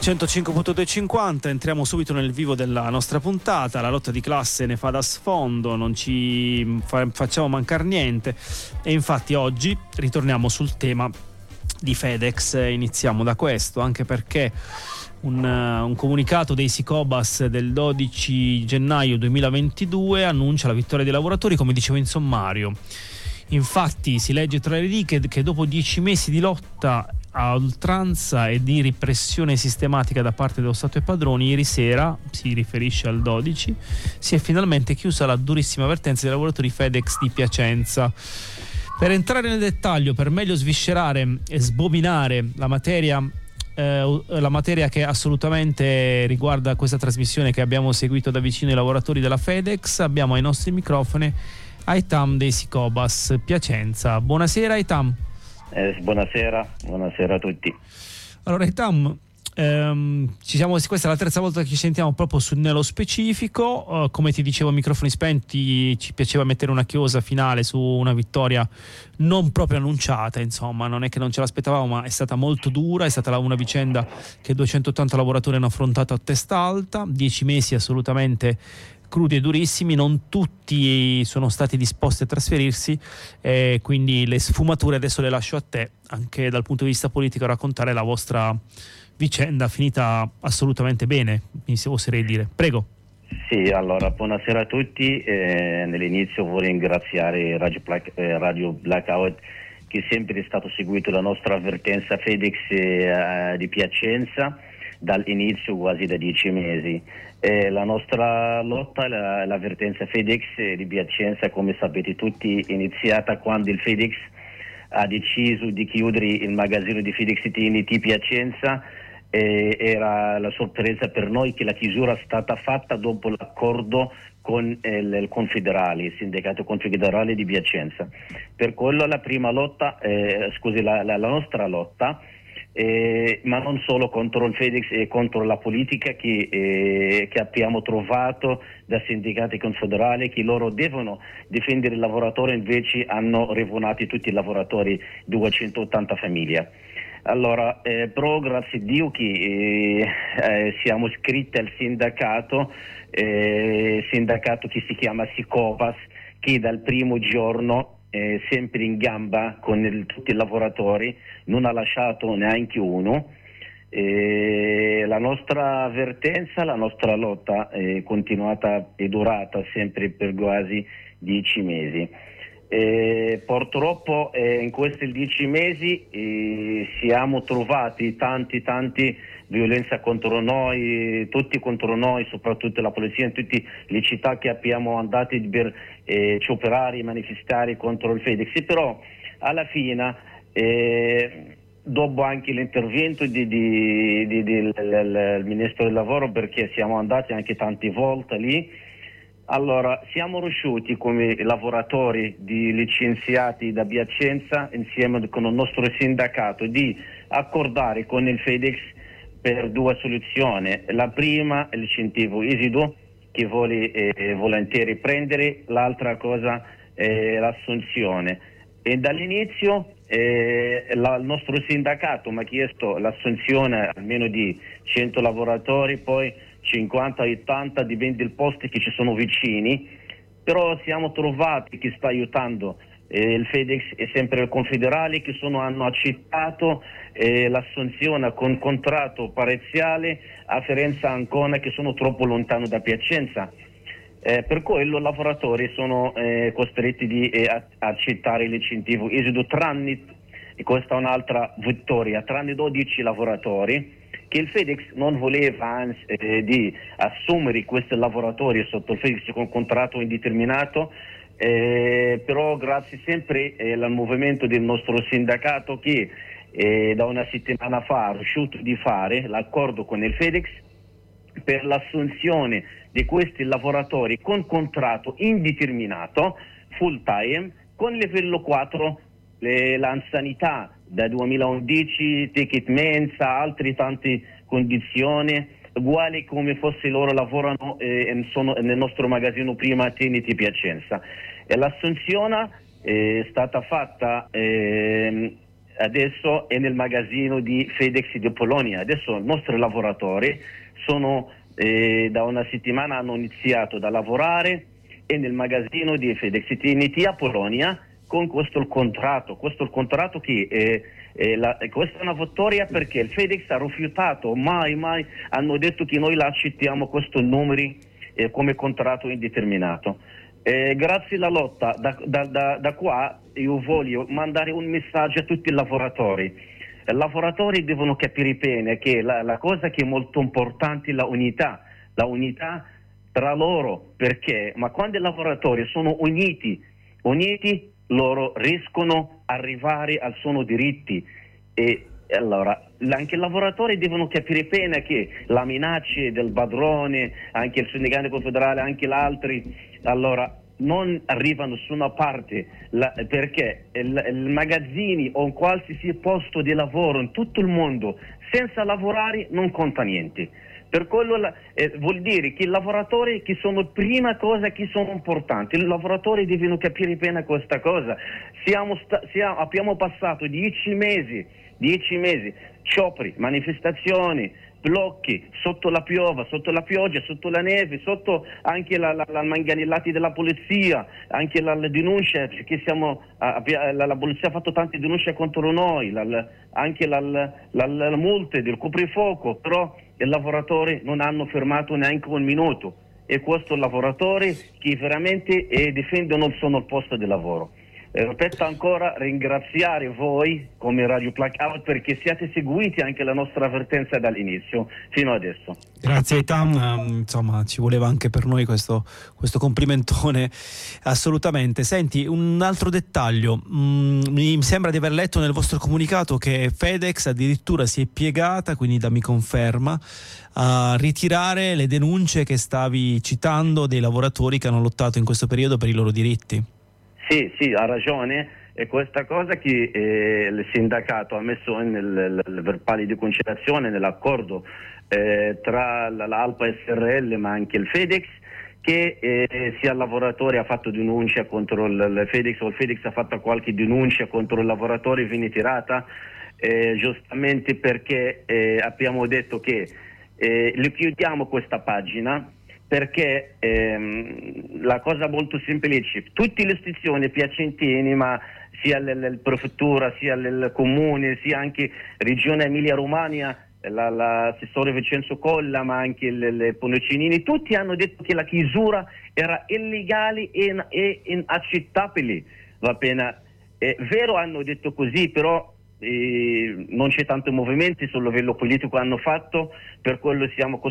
105.250, entriamo subito nel vivo della nostra puntata. La lotta di classe ne fa da sfondo, non ci facciamo mancare niente, e infatti oggi ritorniamo sul tema di FedEx. Iniziamo da questo, anche perché un comunicato dei Sicobas del 12 gennaio 2022 annuncia la vittoria dei lavoratori, come dicevo in sommario. Infatti si legge tra le righe che dopo 10 mesi di lotta a oltranza e di repressione sistematica da parte dello Stato e padroni, ieri sera, si riferisce al 12, si è finalmente chiusa la durissima avvertenza dei lavoratori FedEx di Piacenza. Per entrare nel dettaglio, per meglio sviscerare e sbobinare la materia che assolutamente riguarda questa trasmissione che abbiamo seguito da vicino i lavoratori della FedEx, abbiamo ai nostri microfoni Aitam dei Sicobas Piacenza. Buonasera Aitam. Buonasera a tutti. Allora Aitam, questa è la terza volta che ci sentiamo proprio nello specifico. Come ti dicevo, microfoni spenti, ci piaceva mettere una chiosa finale su una vittoria non proprio annunciata, insomma, non è che non ce l'aspettavamo, ma è stata molto dura, è stata una vicenda che 280 lavoratori hanno affrontato a testa alta, 10 mesi assolutamente crudi e durissimi, non tutti sono stati disposti a trasferirsi, quindi le sfumature adesso le lascio a te, anche dal punto di vista politico, a raccontare la vostra vicenda finita assolutamente bene, mi oserei dire. Prego. Sì, allora, buonasera a tutti. Nell'inizio vorrei ringraziare Radio Blackout, che è sempre stato seguito la nostra avvertenza FedEx di Piacenza dall'inizio, quasi da 10 mesi. La nostra lotta, l'avvertenza FedEx di Piacenza, come sapete tutti, è iniziata quando il FedEx ha deciso di chiudere il magazzino di FedEx TNT Piacenza. Era la sorpresa per noi che la chiusura è stata fatta dopo l'accordo con il Confederale, il sindacato confederale di Piacenza. Per quello la prima lotta, la nostra lotta, ma non solo contro il FedEx e contro la politica che abbiamo trovato da sindacati confederali, che loro devono difendere il lavoratore, invece hanno revonato tutti i lavoratori, 280 famiglie. Allora, però grazie a Dio che siamo iscritti al sindacato che si chiama Sicobas, che dal primo giorno sempre in gamba con tutti i lavoratori, non ha lasciato neanche uno. La nostra avvertenza, la nostra lotta è continuata e durata sempre per quasi 10 mesi. Purtroppo in questi 10 mesi siamo trovati tanti violenza contro noi, tutti contro noi, soprattutto la polizia in tutte le città che abbiamo andato per operare, manifestare contro il FedEx. Però alla fine, dopo anche l'intervento del Ministro del Lavoro, perché siamo andati anche tante volte lì, allora siamo riusciti come lavoratori di licenziati da Piacenza, insieme con il nostro sindacato, di accordare con il FedEx per due soluzioni. La prima è l'incentivo ISIDO, che vuole volentieri prendere, l'altra cosa è l'assunzione. E dall'inizio il nostro sindacato mi ha chiesto l'assunzione almeno di 100 lavoratori, poi 50-80, dipende dai posti che ci sono vicini, però siamo trovati che sta aiutando il FedEx e sempre il Confederale, che hanno accettato l'assunzione con contratto parziale a Firenze e Ancona, che sono troppo lontano da Piacenza. Per quello i lavoratori sono costretti di accettare l'incentivo ISIDO, tranne, e questa è un'altra vittoria, tranne 12 lavoratori che il FedEx non voleva di assumere questi lavoratori sotto il FedEx con contratto indeterminato, però grazie sempre al movimento del nostro sindacato, che da una settimana fa è riuscito di fare l'accordo con il FedEx per l'assunzione di questi lavoratori con contratto indeterminato full time con livello 4, l'anzianità da 2011, ticket mensa, altre tante condizioni uguali come fosse loro lavorano sono nel nostro magazzino prima TNT Piacenza. E l'assunzione è stata fatta adesso è nel magazzino di FedEx di Polonia. Adesso i nostri lavoratori sono da una settimana hanno iniziato a lavorare e nel magazzino di FedEx TNT a Polonia con questo il contratto che questa è una vittoria perché il FedEx ha rifiutato, mai hanno detto che noi la accettiamo questo numeri come contratto indeterminato. Grazie alla lotta da qua io voglio mandare un messaggio a tutti i lavoratori. I lavoratori devono capire bene che la cosa che è molto importante è la unità tra loro, perché ma quando i lavoratori sono uniti loro riescono ad arrivare al loro diritti e allora anche i lavoratori devono capire bene che la minaccia del padrone, anche il sindacato confederale, anche gli altri, allora non arrivano su una parte perché i magazzini o qualsiasi posto di lavoro in tutto il mondo senza lavorare non conta niente. Per quello vuol dire che i lavoratori che sono prima cosa che sono importanti, i lavoratori devono capire bene questa cosa. Abbiamo passato 10 mesi, scioperi, manifestazioni, blocchi, sotto la pioggia, sotto la neve, sotto anche la manganellati della polizia, anche la denuncia che la polizia ha fatto tante denunce contro noi, anche la multe del coprifuoco, però i lavoratori non hanno fermato neanche un minuto e questo lavoratori che veramente difendono il posto di lavoro. Ripeto ancora, ringraziare voi come Radio Blackout perché siete seguiti anche la nostra avvertenza dall'inizio fino adesso. Grazie Eitan, insomma ci voleva anche per noi questo complimentone, assolutamente. Senti, un altro dettaglio, mi sembra di aver letto nel vostro comunicato che FedEx addirittura si è piegata, quindi mi conferma, a ritirare le denunce che stavi citando dei lavoratori che hanno lottato in questo periodo per i loro diritti. Sì, ha ragione. E questa cosa che il sindacato ha messo nel verbale di conciliazione, nell'accordo tra l'Alpa SRL ma anche il FedEx, che sia il lavoratore ha fatto denuncia contro il FedEx o il FedEx ha fatto qualche denuncia contro il lavoratore viene tirata, giustamente perché abbiamo detto che le chiudiamo questa pagina perché la cosa molto semplice, tutte le istituzioni piacentine, ma sia la prefettura, sia il comune, sia anche Regione Emilia-Romagna, l'assessore Vincenzo Colla, ma anche le Ponocinini, tutti hanno detto che la chiusura era illegale e inaccettabile. Va bene, è vero, hanno detto così, però non c'è tanto movimento sul livello politico hanno fatto, per quello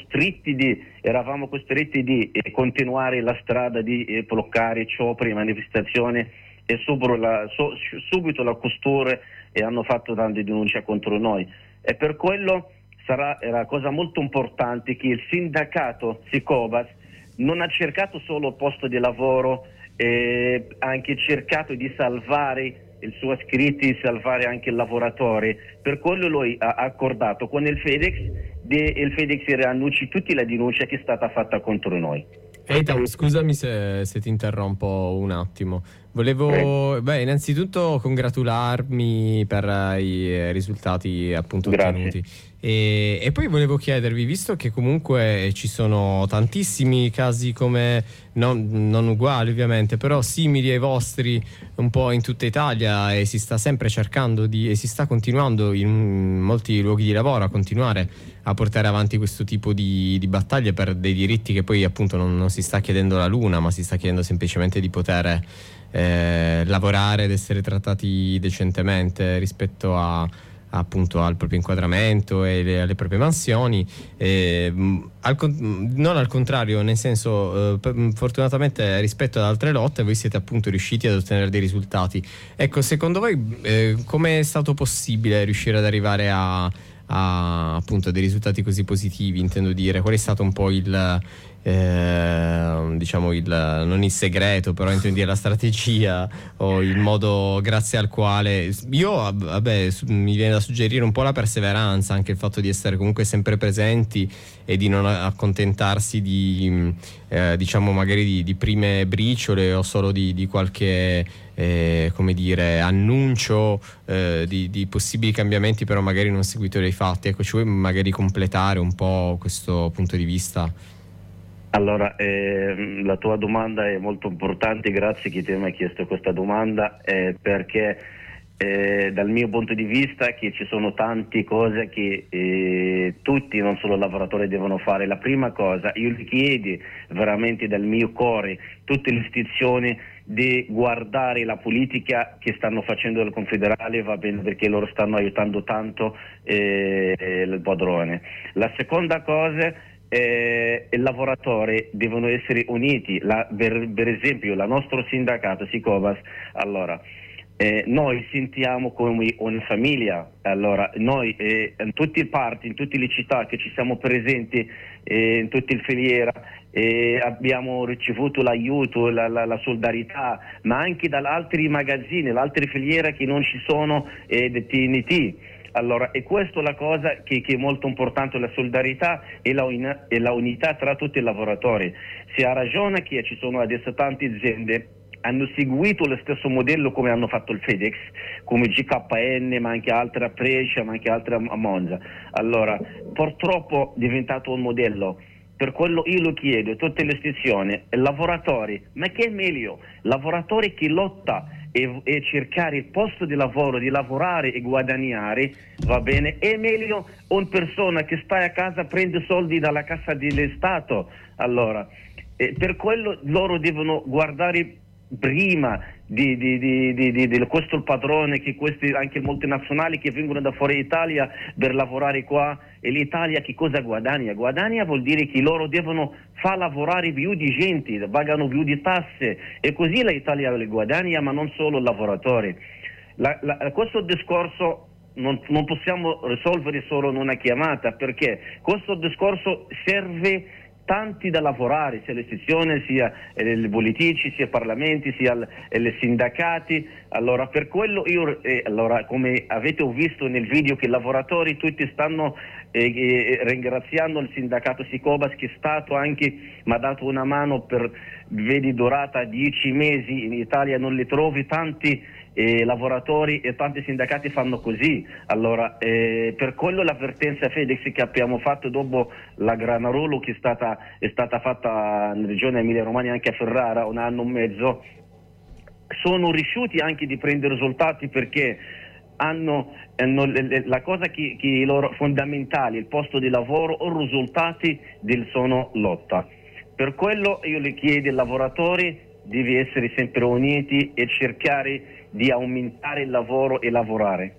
eravamo costretti di continuare la strada di bloccare scioperi, manifestazioni e subito la costura e hanno fatto tante denunce contro noi e per quello era cosa molto importante che il sindacato Sicobas non ha cercato solo posto di lavoro, ha anche cercato di salvare il suo iscritti, salvare anche il lavoratore. Per quello lui ha accordato con il FedEx il FedEx riannuncia tutte le denunce che è stata fatta contro noi. Eitan, scusami se ti interrompo un attimo. Volevo innanzitutto congratularmi per i risultati appunto ottenuti e poi volevo chiedervi, visto che comunque ci sono tantissimi casi come non uguali ovviamente, però simili ai vostri un po' in tutta Italia e si sta sempre cercando e si sta continuando in molti luoghi di lavoro a continuare a portare avanti questo tipo di battaglie per dei diritti che poi appunto non si sta chiedendo la luna, ma si sta chiedendo semplicemente di poter lavorare ed essere trattati decentemente rispetto appunto al proprio inquadramento e alle proprie mansioni, non al contrario, nel senso fortunatamente rispetto ad altre lotte voi siete appunto riusciti ad ottenere dei risultati. Ecco, secondo voi come è stato possibile riuscire ad arrivare a appunto dei risultati così positivi? Intendo dire, qual è stato un po' non il segreto, però intendo dire la strategia o il modo grazie al quale mi viene da suggerire un po' la perseveranza, anche il fatto di essere comunque sempre presenti e di non accontentarsi di magari di prime briciole o solo di qualche come dire, annuncio di possibili cambiamenti, però magari non seguito dai fatti. Ecco, ci vuoi magari completare un po' questo punto di vista? Allora, la tua domanda è molto importante, grazie che ti mi hai chiesto questa domanda, perché dal mio punto di vista che ci sono tante cose che tutti, non solo lavoratori, devono fare. La prima cosa, io gli chiedo veramente dal mio cuore tutte le istituzioni di guardare la politica che stanno facendo il Confederale, va bene, perché loro stanno aiutando tanto il padrone. La seconda cosa, i lavoratori devono essere uniti, per esempio il nostro sindacato Sicovas, allora noi sentiamo come una famiglia, allora noi in tutte le parti, in tutte le città che ci siamo presenti, in tutte le filiere, abbiamo ricevuto l'aiuto, la solidarietà, ma anche da altri magazzini, da altre filiere che non ci sono di TNT. Allora, e questa è la cosa che è molto importante, la solidarietà e la unità tra tutti i lavoratori. Si ha ragione che ci sono adesso tante aziende hanno seguito lo stesso modello come hanno fatto il FedEx, come GKN, ma anche altre a Brescia, ma anche altre a Monza. Allora, purtroppo è diventato un modello. Per quello io lo chiedo a tutte le istituzioni, lavoratori, ma che è meglio? Lavoratori che lotta e cercare il posto di lavoro, di lavorare e guadagnare, va bene? È meglio una persona che sta a casa, prende soldi dalla cassa dello Stato. Allora, per quello loro devono guardare prima di questo il padrone, che questi anche multinazionali che vengono da fuori Italia per lavorare qua, e l'Italia che cosa guadagna? Guadagna vuol dire che loro devono far lavorare più di gente, pagano più di tasse, e così l'Italia le guadagna, ma non solo i lavoratori. Questo discorso non possiamo risolvere solo in una chiamata, perché questo discorso serve tanti da lavorare, sia le istituzioni, sia i politici, sia i parlamenti, sia i sindacati. Allora, per quello io, allora, come avete visto nel video, che i lavoratori tutti stanno ringraziando il sindacato Sicovas, che è stato anche, mi ha dato una mano per, vedi, durata 10 mesi, in Italia non li trovi tanti lavoratori e tanti sindacati fanno così. Allora, per quello l'avvertenza FedEx che abbiamo fatto dopo la Granarolo, che è stata fatta in regione Emilia Romagna, anche a Ferrara, 1 anno e mezzo, sono riusciti anche di prendere risultati, perché hanno la cosa che loro fondamentale, il posto di lavoro o risultati sono lotta. Per quello io le chiedo ai lavoratori devi essere sempre uniti e cercare di aumentare il lavoro e lavorare.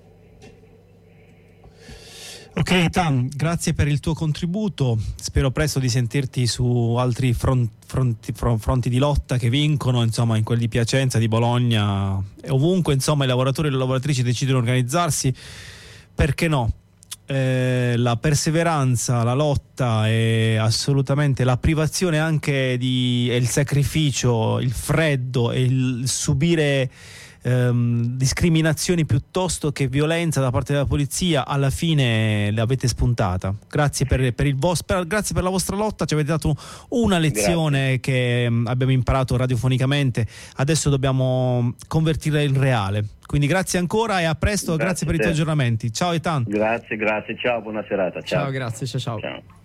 Ok, Tam, grazie per il tuo contributo. Spero presto di sentirti su altri fronti di lotta che vincono, insomma, in quelli di Piacenza, di Bologna e ovunque, insomma, i lavoratori e le lavoratrici decidono di organizzarsi. Perché no? La perseveranza, la lotta e assolutamente la privazione anche e il sacrificio, il freddo e il subire discriminazioni piuttosto che violenza da parte della polizia, alla fine l'avete spuntata. Grazie grazie per la vostra lotta, ci avete dato una lezione. Grazie. Che abbiamo imparato radiofonicamente, adesso dobbiamo convertirla in reale. Quindi grazie ancora e a presto. Grazie per i tuoi aggiornamenti. Ciao Eitan. Grazie, ciao, buona serata. Ciao, grazie, ciao.